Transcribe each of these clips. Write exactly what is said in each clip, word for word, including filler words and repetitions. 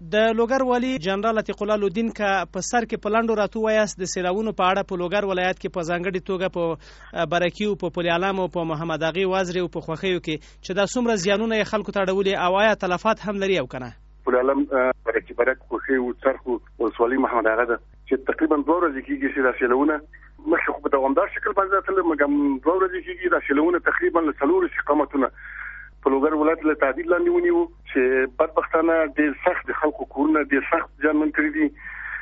د لوګر والي جنرال عتیق الله لودین کا په سر کې په لاندو راتو وایاست د سیلابونو په اړه په لوګر ولایت کې په ځانګړي توګه په برکیو په پل علم او په محمد اغي وازری او په خوخیو کې چې دا څومره زیانونه یې خلکو ته اړولي او آیا تلفات هم لري او کنه؟ پل علم برکی برک خوخی او څرخ ولسوالي محمد اغي ده چې تقریبا دوه ورځې کېږي چې دا سیلابونه مخکې خو په دوامدار شکل باندې تل مګم دوه ورځې کېږي دا سیلابونه تقریبا له څلورو استقامتونه په لوګر ولایت له تعدیل لاندې ونیو چې بدبختانه ډېر سخت د خلکو کورونه ډېر سخت زیانمن کړي دي.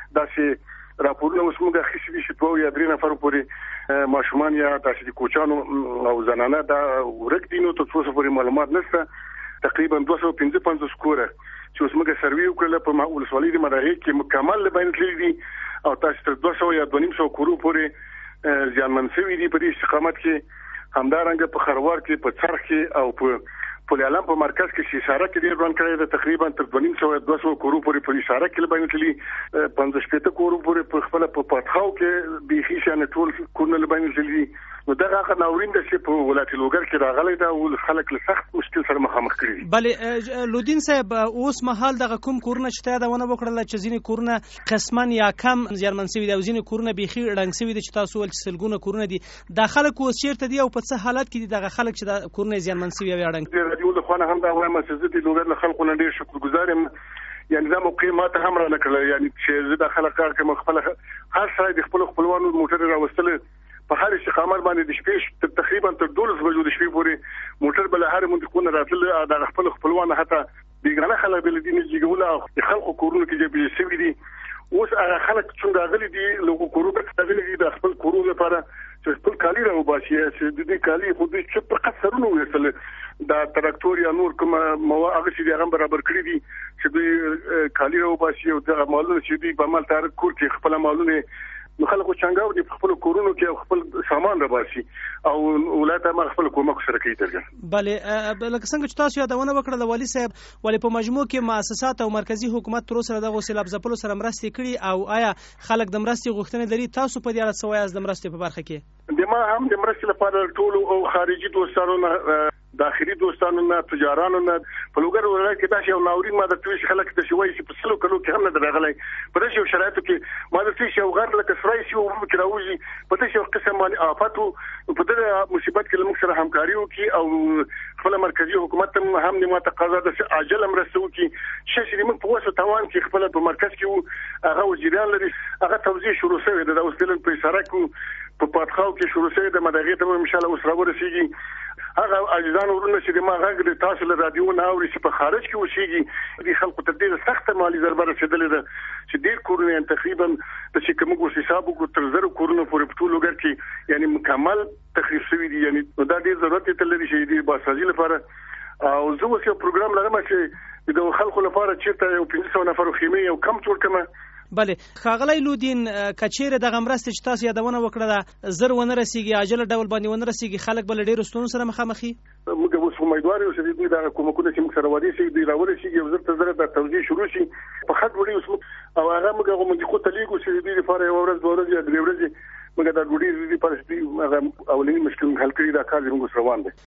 داسې راپورونه اوس موږ اخیستي دي چې دوه یا درې نفرو پورې ماشومان یا داسې د کوچانو او زنانه دا ورک دي نو تر څو پورې معلومات نشته. تقریبا دوه سوه پنځه پنځوس کوره چې اوس موږ سروي وکړل په ولسوالۍ د مدغې کې مکمل لبین تللي دي او تاسو تر دوه سوه یا دوه نیم سوه کورو پورې زیانمن شوي دي په دې استقامت کې. همدارنګه په خروار کې په څرخ کې او په پل علم په مرکز کې چې اشاره کې ډیر روان کړی د تقریبا تر دوه نیم سوه دوه سوه کورو پورې په اشاره کې لبین تللي پنځه شپېته کورو پورې په خپل په پاتخاو کې بيخي شانه ټول کورونه لبین تللي. نو دا هغه ناورین د چې په ولایت لوګر کې راغلی دا ول خلک له سخت مشکل سره مخامخ کړي. بلې لودین صاحب اوس مهال دغه کوم کورونه چې ته دا ونه وکړل چې ځینې کورونه قسمن یا کم زیانمن شوي دي او ځینې کورونه بيخي ړنګ شوي دي چې تاسو ول چې سلګونه کورونه دي دا خلک اوس چیرته دي او په څه حالت کې دي دغه خلک چې دا کورونه زیانمن شوي او ړنګ؟ رادیو له خوانه هم دا وایم چې د لوګر له خلکو نه ډیر شکرګزار یم. یعنی دا موقع ماته هم را نکړل یعنی چې زه د خلک کار کوم خپل هر ځای د خپل خپلوانو موټر راوستل په هر استقامت باندې د شپې تقریبا تر دولس بجو د شپې پورې موټر بل هر منطقه راتل د خپل خپلوان حتی بیګانه خلک بل دي نه جوړول او خلکو کورونه کې چې بي سي دي. اوس هغه خلک څنګه غلي دي لوګو کورونه کې غلي دي د خپل کورونه لپاره چې خپل کالی راو باسي چې د دې کالی خو د چې په قصرونو وصل دا تراکتور یا نور کوم موا هغه چې هغه برابر کړی دي چې دوی کالی راو باسي او د مالونو چې دوی په مال تار کور کې خپل مالونه نو خلکو څنګه د خپل کورونو کې خپل سامان راباسي او ولایت ما خپل کومک سره کوي ترګه. بلې لکه څنګه چې تاسو یادونه وکړه والي صاحب ولې په مجموع کې مؤسسات او مرکزی حکومت تر اوسه دغه سیلاب ځپلو سره مرستې کړي او آیا خلک د مرستې غوښتنه لري؟ تاسو په دې اړه څه وایاست د مرستې په برخه کې؟ د ما هم د مرستې لپاره ټول او خارجي دوستانو داخلي دوستانو نه تجارانو نه په لوګر ولایت کې تاسو یو ناورین ما د توش خلک د شوي چې په سلو کلو کې هم نه درغلي په دې یو شرایطو کې ما د توش یو غر لکه سرای شي او کې راوځي په دې یو قسم باندې آفاتو په دې مصیبت کې موږ سره همکاري وکړي او خپل مرکزی حکومت هم نه ما تقاضا د عاجل مرستو کې چې موږ په وسه توان کې خپل په مرکز کې هغه وزیران لري هغه توزیع شروع شوی د اوسلن په اشاره کې په پاتخاو کې شروع شوی د مدغې ته ان شاء الله اوس راورسیږي. هغه اجزان ورونه چې ما غږ د تاسو له رادیو نه اوري چې په خارج کې وشيږي د خلکو ته ډېر سخت مالی ضربه رسیدلې ده چې ډېر کورونه تقریبا د چې کوم ګوس حساب وکړو تر زر کورونه پورې په ټول لوګر کې یعنی مکمل تخریب شوی دي. یعنی دا ډېر ضرورت ته لري چې د باسازي لپاره او زه اوس یو پروګرام لرم چې د خلکو لپاره چې یو پنځه سوه نفر خیمه یو کم جوړ کړم. بلې ښاغلی لودین کچېره دغه مرستې چې تاسو یادونه وکړه ده زر ونه رسیږي عاجل ډول باندې ونه رسیږي خلک بل ډېرو ستونزو سره مخامخ وي. موږ اوس امیدوار یو چې دوی دا کومکونه چې موږ سره وادي شي دوی راورسیږي او زر ته زر د توزیع شروع شي په خط وړي اوس او هغه موږ هغه منطقو ته لیږو چې دوی لپاره یو ورځ دوه ورځې یا درې ورځې موږ دا ډوډۍ دې لپاره چې هغه اولنی مشکل حل کړي دا کار زموږ روان دی.